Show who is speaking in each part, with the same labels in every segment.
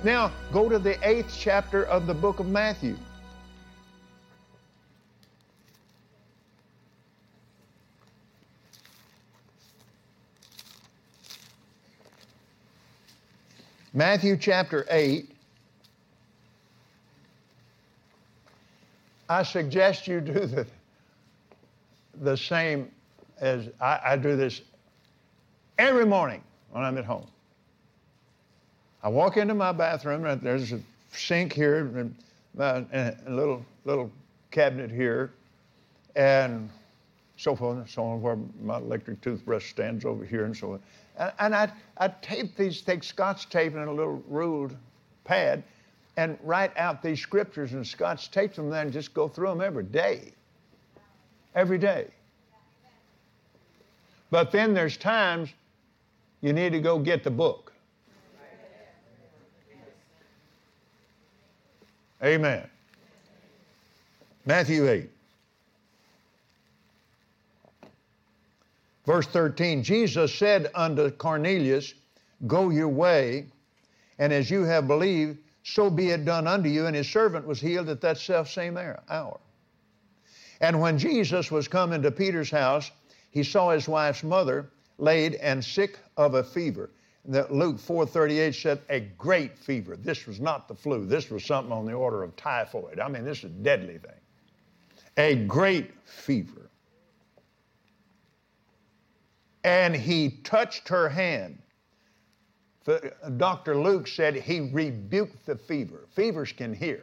Speaker 1: Now, go to the 8th chapter of the book of Matthew. Matthew chapter 8. I suggest you do the same as I do this every morning when I'm at home. I walk into my bathroom, and there's a sink here and a little cabinet here, and so forth and so on, where my electric toothbrush stands over here and so on. And I take Scotch tape and a little ruled pad and write out these scriptures and Scotch tape them, and then just go through them every day. Every day. But then there's times you need to go get the book. Amen. Matthew 8. Verse 13, Jesus said unto Cornelius, go your way, and as you have believed, so be it done unto you. And his servant was healed at that selfsame hour. And when Jesus was come into Peter's house, he saw his wife's mother laid and sick of a fever. Luke 4:38 said a great fever. This was not the flu. This was something on the order of typhoid. I mean, this is a deadly thing. A great fever. And he touched her hand. Dr. Luke said he rebuked the fever. Fevers can hear.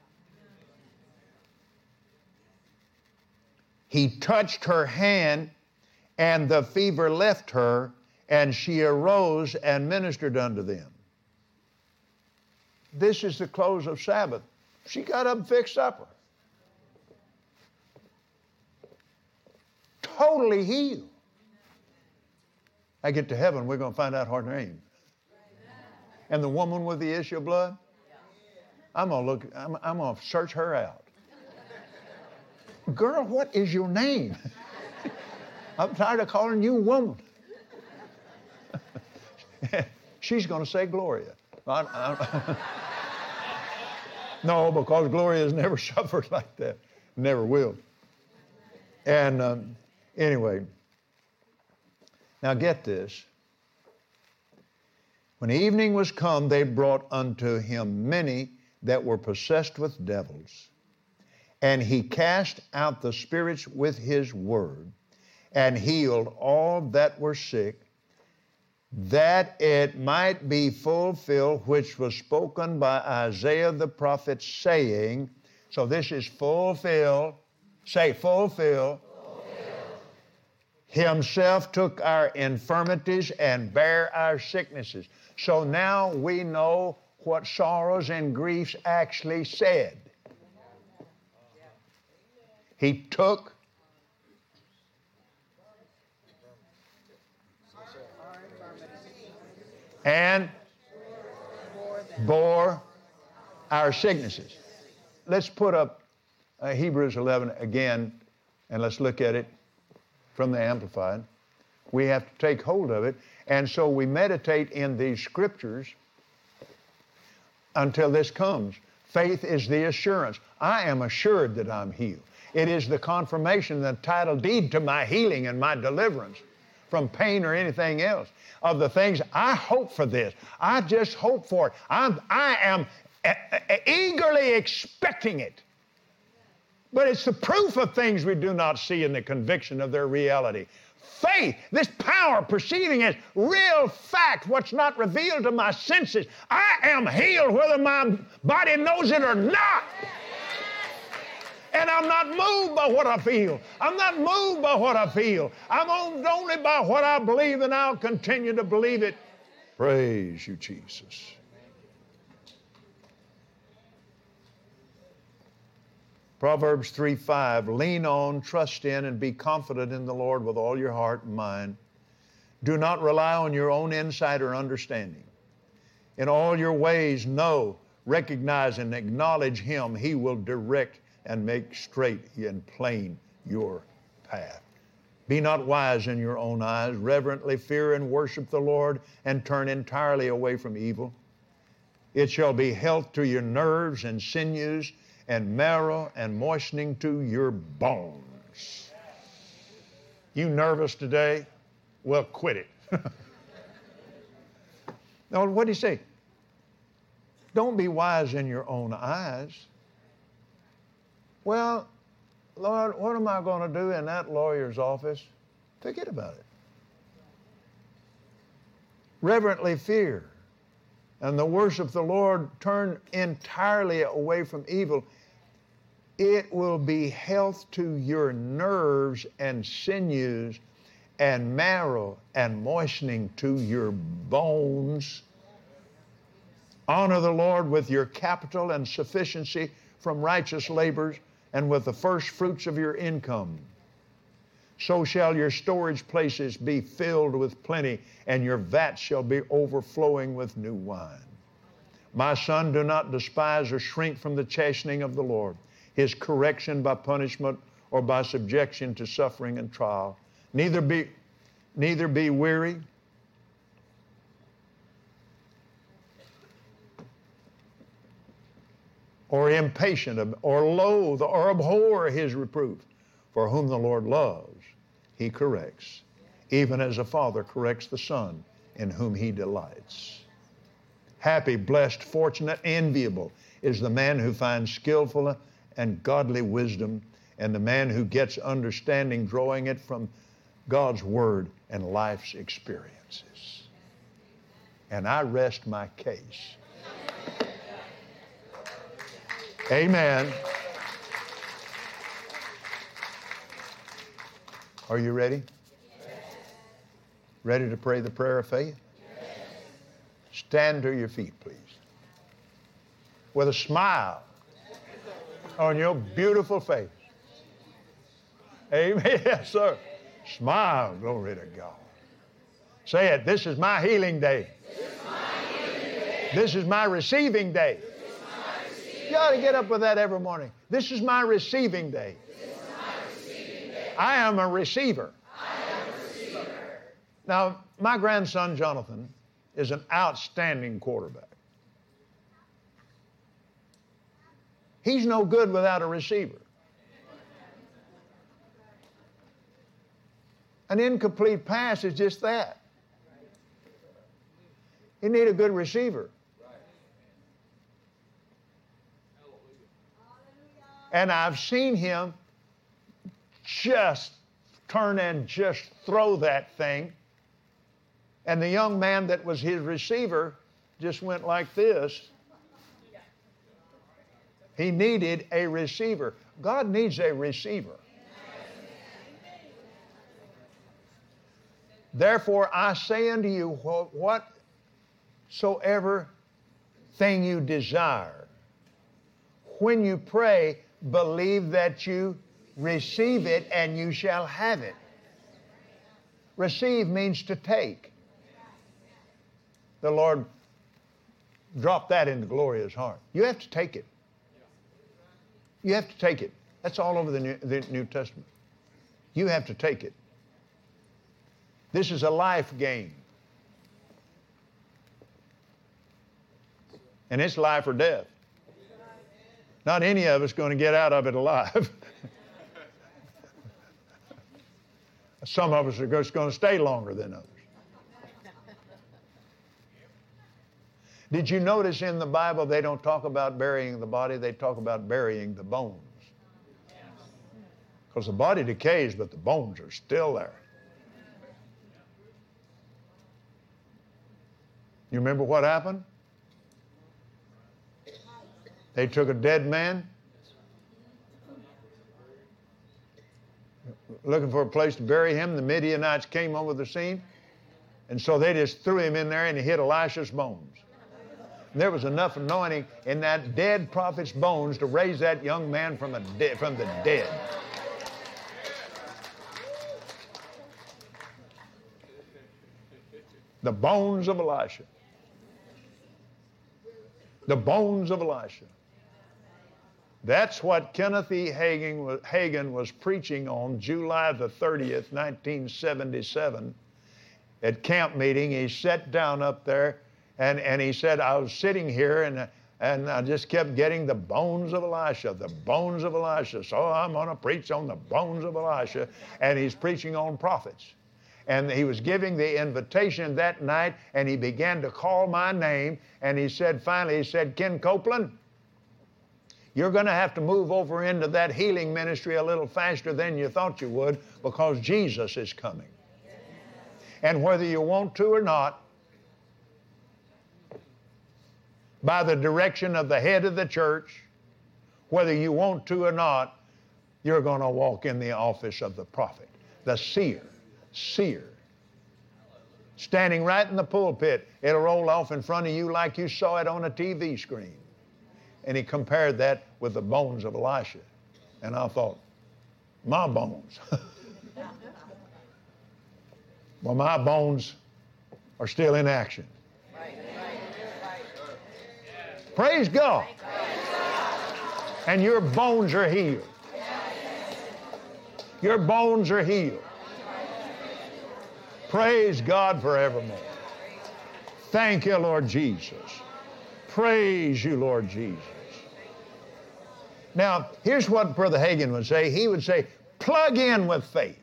Speaker 1: He touched her hand, and the fever left her, and she arose and ministered unto them. This is the close of Sabbath. She got up and fixed supper. Totally healed. I get to heaven, we're going to find out her name. And the woman with the issue of blood, I'm going to search her out. Girl, what is your name? I'm tired of calling you woman. She's going to say Gloria. No, because Gloria has never suffered like that. Never will. And anyway, now get this. When evening was come, they brought unto him many that were possessed with devils. And he cast out the spirits with his word, and healed all that were sick, that it might be fulfilled which was spoken by Isaiah the prophet, saying, so this is fulfilled, say fulfilled. Himself took our infirmities and bare our sicknesses. So now we know what sorrows and griefs actually said. He took and bore our sicknesses. Let's put up Hebrews 11 again, and let's look at it from the Amplified. We have to take hold of it, and so we meditate in these scriptures until this comes. Faith is the assurance. I am assured that I'm healed. It is the confirmation, the title deed to my healing and my deliverance from pain or anything else. Of the things I hope for this. I just hope for it. I am eagerly expecting it. But it's the proof of things we do not see and the conviction of their reality. Faith, this power perceiving as real fact, what's not revealed to my senses. I am healed whether my body knows it or not. And I'm not moved by what I feel. I'm not moved by what I feel. I'm moved only by what I believe, and I'll continue to believe it. Praise you, Jesus. Proverbs 3:5, lean on, trust in, and be confident in the Lord with all your heart and mind. Do not rely on your own insight or understanding. In all your ways, know, recognize, and acknowledge Him. He will direct and make straight and plain your path. Be not wise in your own eyes. Reverently fear and worship the Lord, and turn entirely away from evil. It shall be health to your nerves and sinews and marrow and moistening to your bones. You nervous today? Well, quit it. Now, what did he say? Don't be wise in your own eyes. Well, Lord, what am I going to do in that lawyer's office? Forget about it. Reverently fear and the worship of the Lord, turn entirely away from evil. It will be health to your nerves and sinews and marrow and moistening to your bones. Honor the Lord with your capital and sufficiency from righteous labors and with the first fruits of your income. So shall your storage places be filled with plenty, and your vats shall be overflowing with new wine. My son, do not despise or shrink from the chastening of the Lord, his correction by punishment or by subjection to suffering and trial. Neither be weary or impatient or loathe or abhor his reproof. For whom the Lord loves, he corrects, even as a father corrects the son in whom he delights. Happy, blessed, fortunate, enviable is the man who finds skillful and godly wisdom, and the man who gets understanding, drawing it from God's word and life's experiences. And I rest my case. Amen. Are you ready? Yes. Ready to pray the prayer of faith? Yes. Stand to your feet, please. With a smile on your beautiful face. Amen. Yes, sir. Smile. Glory to God. Say it. This is my healing day. This is my receiving day. You ought to get up with that every morning. This is my receiving day. I am a receiver. Now, my grandson, Jonathan, is an outstanding quarterback. He's no good without a receiver. An incomplete pass is just that. You need a good receiver. And I've seen him just turn and just throw that thing. And the young man that was his receiver just went like this. He needed a receiver. God needs a receiver. Therefore, I say unto you, whatsoever thing you desire, when you pray, believe that you receive it and you shall have it. Receive means to take. The Lord dropped that into Gloria's heart. You have to take it. You have to take it. That's all over the New Testament. You have to take it. This is a life game. And it's life or death. Not any of us going to get out of it alive. Some of us are just going to stay longer than others. Did you notice in the Bible they don't talk about burying the body, they talk about burying the bones? Because the body decays, but the bones are still there. You remember what happened? They took a dead man, looking for a place to bury him. The Midianites came over the scene, and so they just threw him in there, and he hit Elisha's bones. And there was enough anointing in that dead prophet's bones to raise that young man from the dead. The bones of Elisha. The bones of Elisha. That's what Kenneth E. Hagin was preaching on July the 30th, 1977 at camp meeting. He sat down up there And he said, I was sitting here and I just kept getting the bones of Elisha, the bones of Elisha. So I'm going to preach on the bones of Elisha. And he's preaching on prophets. And he was giving the invitation that night, and he began to call my name. And he said, finally, he said, Ken Copeland, you're going to have to move over into that healing ministry a little faster than you thought you would, because Jesus is coming. And whether you want to or not, by the direction of the head of the church, whether you want to or not, you're going to walk in the office of the prophet, the seer. Standing right in the pulpit, it'll roll off in front of you like you saw it on a TV screen. And he compared that with the bones of Elisha. And I thought, my bones. Well, my bones are still in action. Praise God. And your bones are healed. Your bones are healed. Praise God forevermore. Thank you, Lord Jesus. Praise you, Lord Jesus. Now, here's what Brother Hagin would say. He would say, plug in with faith.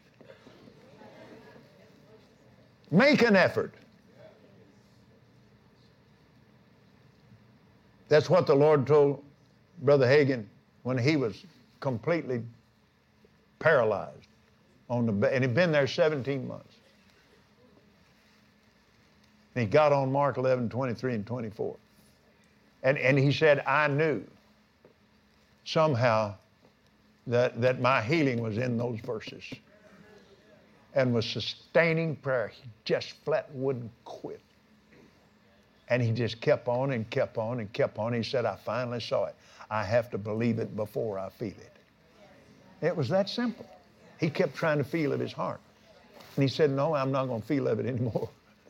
Speaker 1: Make an effort. That's what the Lord told Brother Hagin when he was completely paralyzed on the bed. And he'd been there 17 months. And he got on Mark 11, 23 and 24. And he said, I knew somehow that my healing was in those verses. And was sustaining prayer. He just flat wouldn't quit. And he just kept on and kept on and kept on. He said, I finally saw it. I have to believe it before I feel it. It was that simple. He kept trying to feel of his heart. And he said, no, I'm not going to feel of it anymore.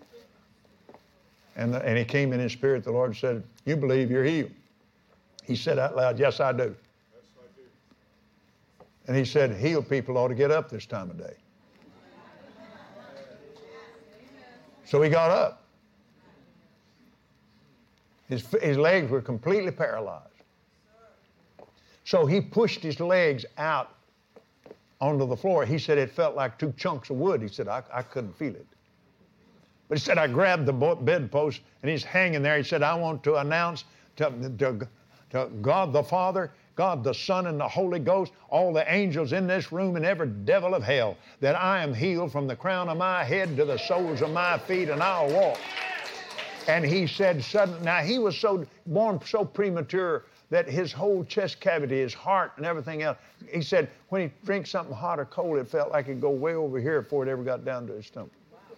Speaker 1: And he came in his spirit. The Lord said, you believe, you're healed. He said out loud, yes, I do. Yes, I do. And he said, healed people ought to get up this time of day. So he got up. His legs were completely paralyzed. So he pushed his legs out onto the floor. He said it felt like two chunks of wood. He said, I couldn't feel it. But he said, I grabbed the bedpost, and he's hanging there. He said, I want to announce to God the Father, God the Son, and the Holy Ghost, all the angels in this room, and every devil of hell, that I am healed from the crown of my head to the soles of my feet, and I'll walk. And he said, suddenly, now he was born so premature that his whole chest cavity, his heart, and everything else, he said, when he drank something hot or cold, it felt like it'd go way over here before it ever got down to his stomach.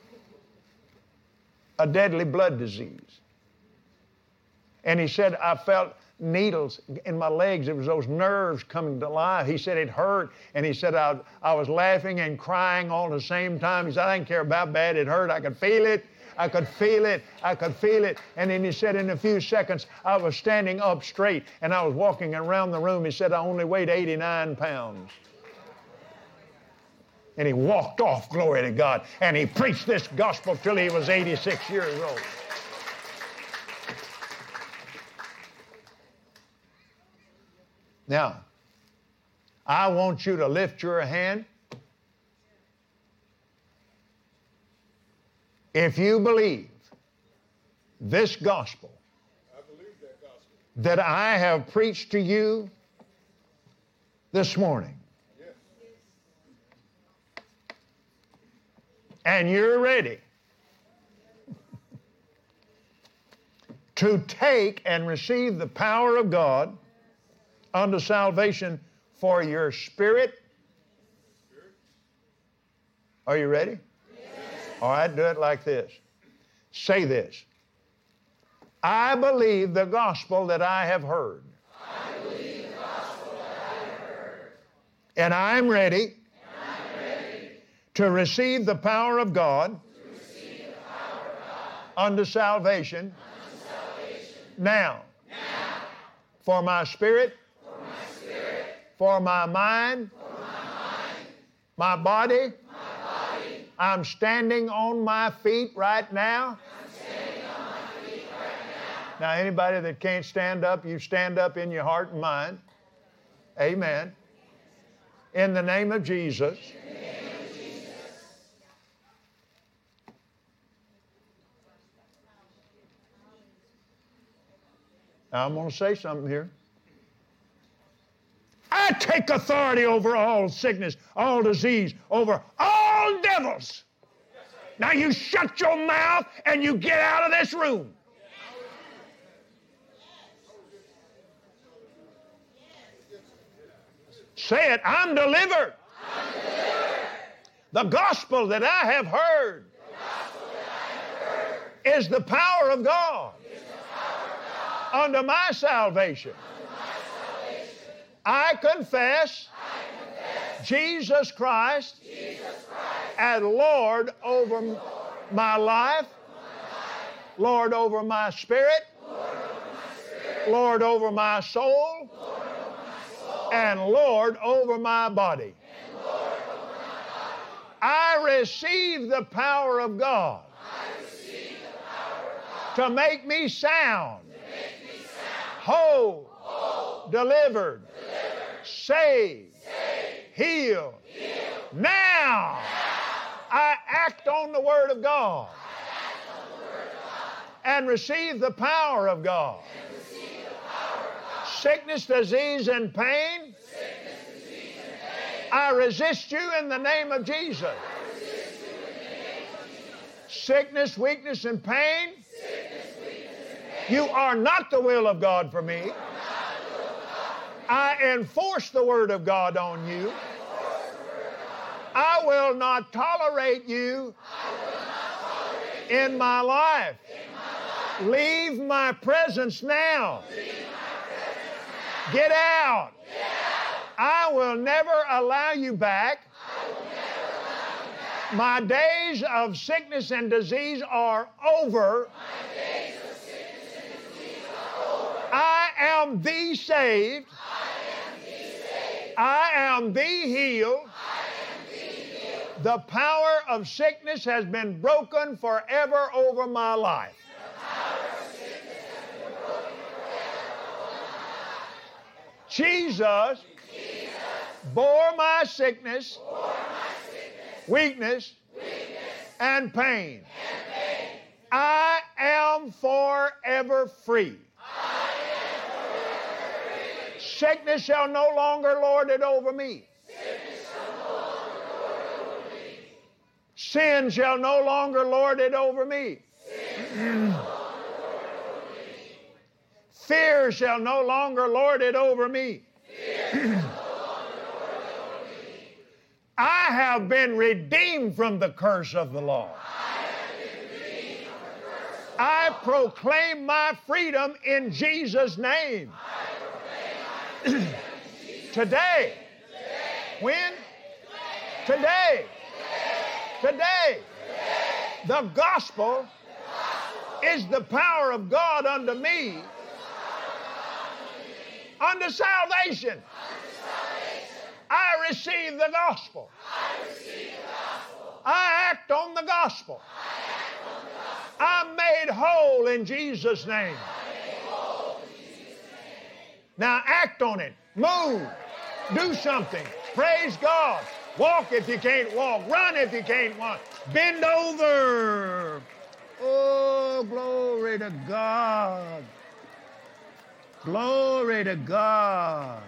Speaker 1: A deadly blood disease. And he said, I felt needles in my legs. It was those nerves coming to life. He said it hurt. And he said, I was laughing and crying all at the same time. He said, I didn't care about how bad it hurt. I could feel it. I could feel it. I could feel it. And then he said, in a few seconds, I was standing up straight and I was walking around the room. He said, I only weighed 89 pounds. And he walked off, glory to God, and he preached this gospel till he was 86 years old. Now, I want you to lift your hand. If you believe this gospel, that I have preached to you this morning, and you're ready to take and receive the power of God unto salvation for your spirit. Are you ready? Yes. All right, do it like this. Say this. I believe the gospel that I have heard.
Speaker 2: I believe the gospel that I have heard.
Speaker 1: And I'm ready to receive the power of God unto salvation. Now, for my spirit, for my mind, my body, I'm standing on my feet right now. Now, anybody that can't stand up, you stand up in your heart and mind. Amen. In the name of Jesus. Now, I'm going to say something here. I take authority over all sickness, all disease, over all devils. Now you shut your mouth and you get out of this room. Say it, I'm delivered.
Speaker 2: I'm delivered.
Speaker 1: The gospel that I have heard, is the power of God, unto my salvation. I confess, Jesus Christ, as Lord over my life, Lord over my spirit, Lord over my soul, and Lord over my body. I receive the power of God to make me sound, whole, delivered, saved, healed. Now, I act on the Word of God and receive the power of God. Sickness, disease, and pain, I resist you in the name of Jesus. Sickness, weakness, and pain, you are not the will of God for me. I enforce the Word of God on you. I will not tolerate you in my life. Leave my presence now. Get out. I will never allow you back. My days of sickness and disease are over. I am thee saved. I am thee healed. The power of sickness has been broken forever over my life. Jesus bore my sickness, weakness, and pain. I am forever free. Sickness shall no longer lord it over me. Sin shall no longer lord it over me. Fear shall no longer lord it over me. I have been redeemed from the curse of the law. I proclaim my freedom in Jesus' name. Today. When? Today. Today. The gospel is the power of God unto me, unto salvation. I receive the gospel. I act on the gospel. I'm made whole in Jesus' name. Now act on it. Move. Do something. Praise God. Walk if you can't walk. Run if you can't walk. Bend over. Oh, glory to God. Glory to God.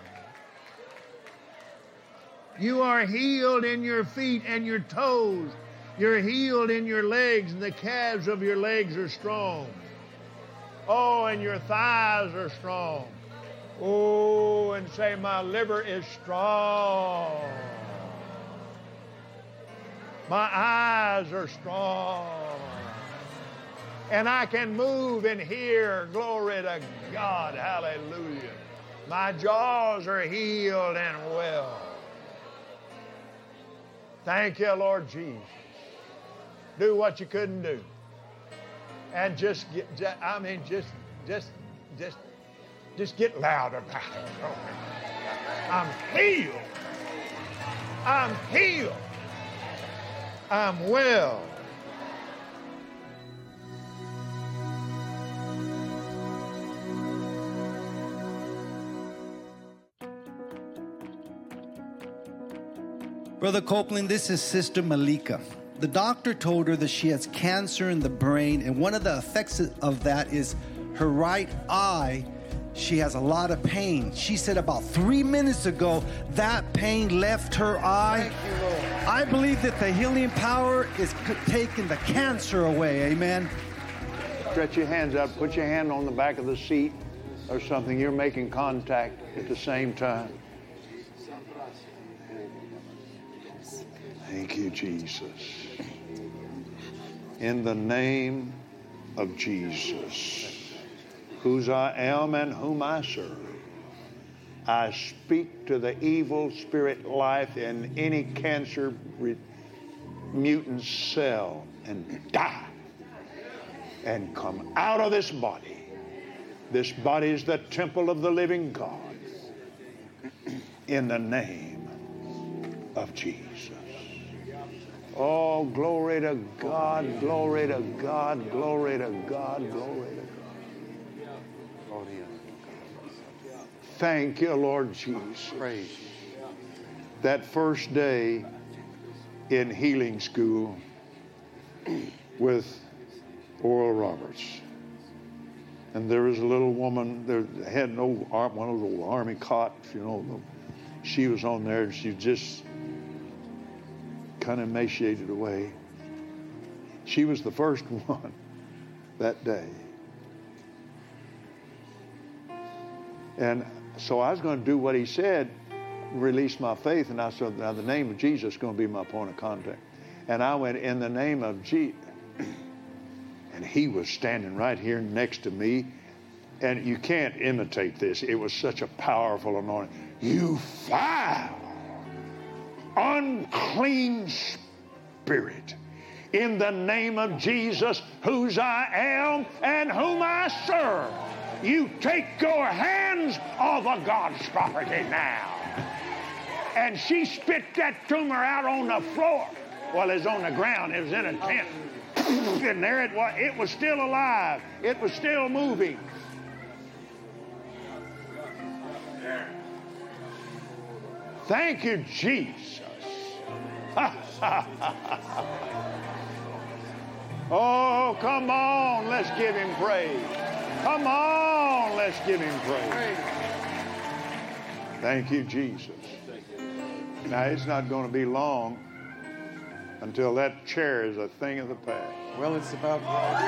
Speaker 1: You are healed in your feet and your toes. You're healed in your legs, and the calves of your legs are strong. Oh, and your thighs are strong. Oh, and say, my liver is strong. My eyes are strong. And I can move and hear. Glory to God. Hallelujah. My jaws are healed and well. Thank you, Lord Jesus. Do what you couldn't do. And just get loud about it. I'm healed. I'm healed. I'm well.
Speaker 3: Brother Copeland, this is Sister Malika. The doctor told her that she has cancer in the brain, and one of the effects of that is her right eye. She has a lot of pain. She said about 3 minutes ago, that pain left her eye.
Speaker 4: Thank you, Lord.
Speaker 3: I believe that the healing power is taking the cancer away. Amen.
Speaker 1: Stretch your hands out. Put your hand on the back of the seat or something. You're making contact at the same time. Thank you, Jesus. In the name of Jesus, whose I am and whom I serve, I speak to the evil spirit life in any cancer mutant cell and die and come out of this body. This body is the temple of the living God. In the name of Jesus. Oh, glory to God, glory to God, glory to God, glory to God. Thank you, Lord Jesus.
Speaker 4: Praise.
Speaker 1: That first day in healing school with Oral Roberts. And there was a little woman, there had an old, one of those old army cots, you know. She was on there and she just kind of emaciated away. She was the first one that day. And so I was going to do what he said, release my faith, and I said, now the name of Jesus is going to be my point of contact. And I went, in the name of Jesus. And he was standing right here next to me. And you can't imitate this. It was such a powerful anointing. You foul, unclean spirit, in the name of Jesus, whose I am and whom I serve, you take your hands off of God's property now. And she spit that tumor out on the floor. Well, it was on the ground. It was in a tent. And there it was. It was still alive. It was still moving. Thank you, Jesus. Oh, come on. Let's give him praise. Come on. Let's give him praise. Thank you, Jesus. Now, it's not going to be long until that chair is a thing of the past.
Speaker 4: Well, it's about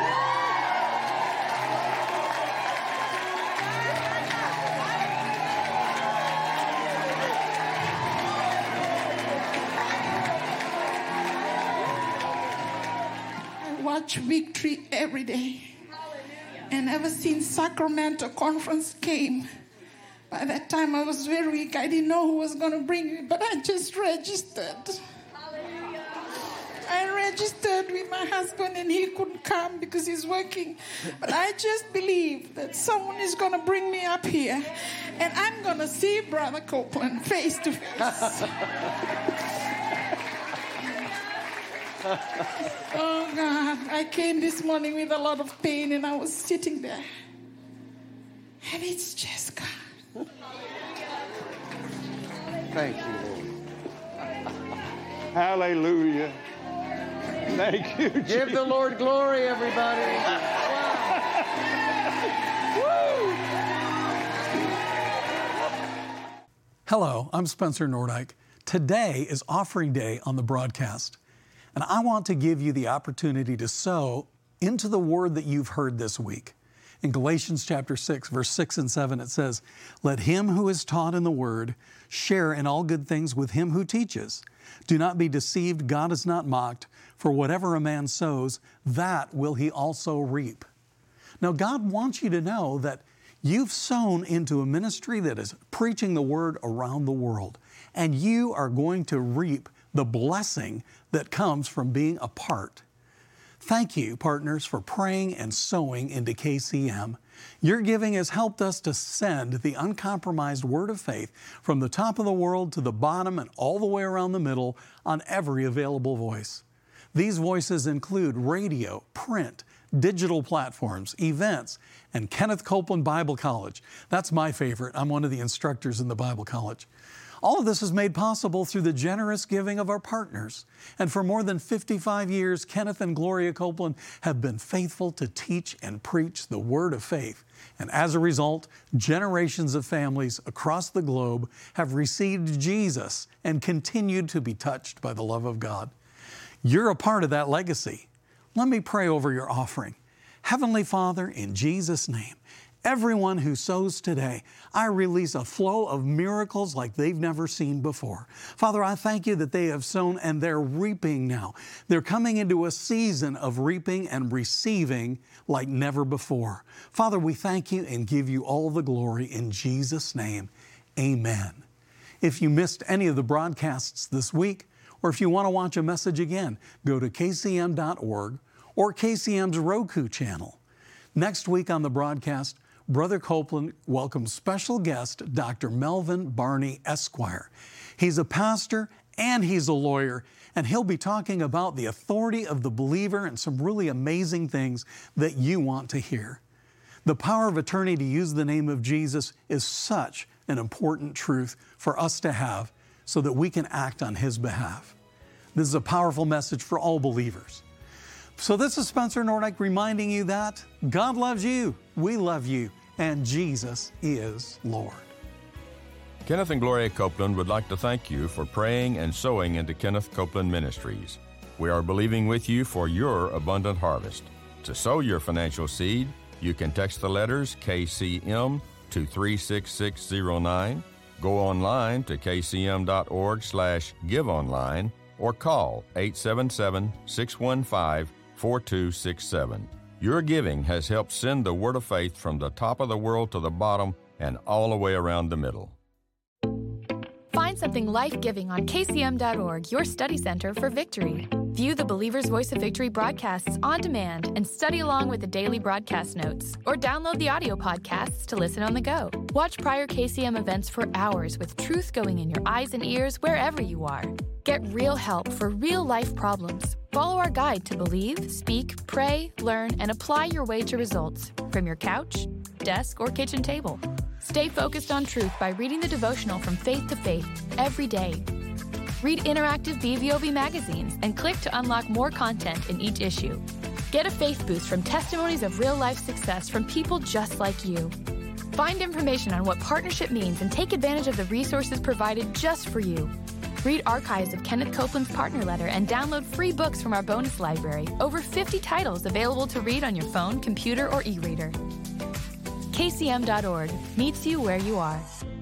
Speaker 5: I watch Victory every day. And ever since Sacramento conference came, by that time I was very weak. I didn't know who was going to bring me, but I just registered. I registered with my husband and he couldn't come because he's working. But I just believe that someone is going to bring me up here and I'm going to see Brother Copeland face to face. Oh God, I came this morning with a lot of pain and I was sitting there. And it's just God.
Speaker 4: thank you, Lord.
Speaker 1: Hallelujah. Thank you, Jesus.
Speaker 4: Give the Lord glory, everybody.
Speaker 6: Hello, I'm Spencer Nordyke. Today is offering day on the broadcast, and I want to give you the opportunity to sow into the word that you've heard this week. In Galatians chapter 6, verse 6 and 7, it says, "Let him who is taught in the word share in all good things with him who teaches. Do not be deceived, God is not mocked, for whatever a man sows, that will he also reap." Now, God wants you to know that you've sown into a ministry that is preaching the word around the world, and you are going to reap the blessing that comes from being a part. Thank you, partners, for praying and sowing into KCM. Your giving has helped us to send the uncompromised word of faith from the top of the world to the bottom and all the way around the middle on every available voice. These voices include radio, print, digital platforms, events, and Kenneth Copeland Bible College. That's my favorite. I'm one of the instructors in the Bible College. All of this is made possible through the generous giving of our partners. And for more than 55 years, Kenneth and Gloria Copeland have been faithful to teach and preach the word of faith. And as a result, generations of families across the globe have received Jesus and continued to be touched by the love of God. You're a part of that legacy. Let me pray over your offering. Heavenly Father, in Jesus' name, everyone who sows today, I release a flow of miracles like they've never seen before. Father, I thank you that they have sown and they're reaping now. They're coming into a season of reaping and receiving like never before. Father, we thank you and give you all the glory in Jesus' name. Amen. If you missed any of the broadcasts this week, or if you want to watch a message again, go to kcm.org or KCM's Roku channel. Next week on the broadcast, Brother Copeland welcomes special guest Dr. Melvin Barney, Esquire. He's a pastor and he's a lawyer, and he'll be talking about the authority of the believer and some really amazing things that you want to hear. The power of attorney to use the name of Jesus is such an important truth for us to have so that we can act on His behalf. This is a powerful message for all believers. So this is Spencer Nordyke reminding you that God loves you, we love you, and Jesus is Lord.
Speaker 7: Kenneth and Gloria Copeland would like to thank you for praying and sowing into Kenneth Copeland Ministries. We are believing with you for your abundant harvest. To sow your financial seed, you can text the letters KCM to 36609, go online to kcm.org/giveonline, or call 877-615-4267. Your giving has helped send the word of faith from the top of the world to the bottom and all the way around the middle.
Speaker 8: Find something life-giving on kcm.org, your study center for victory. View the Believer's Voice of Victory broadcasts on demand and study along with the daily broadcast notes, or download the audio podcasts to listen on the go. Watch prior KCM events for hours with truth going in your eyes and ears wherever you are. Get real help for real-life problems. Follow our guide to believe, speak, pray, learn, and apply your way to results from your couch, desk, or kitchen table. Stay focused on truth by reading the devotional From Faith to Faith every day. Read interactive BVOV magazines and click to unlock more content in each issue. Get a faith boost from testimonies of real-life success from people just like you. Find information on what partnership means and take advantage of the resources provided just for you. Read archives of Kenneth Copeland's partner letter and download free books from our bonus library. Over 50 titles available to read on your phone, computer, or e-reader. KCM.org meets you where you are.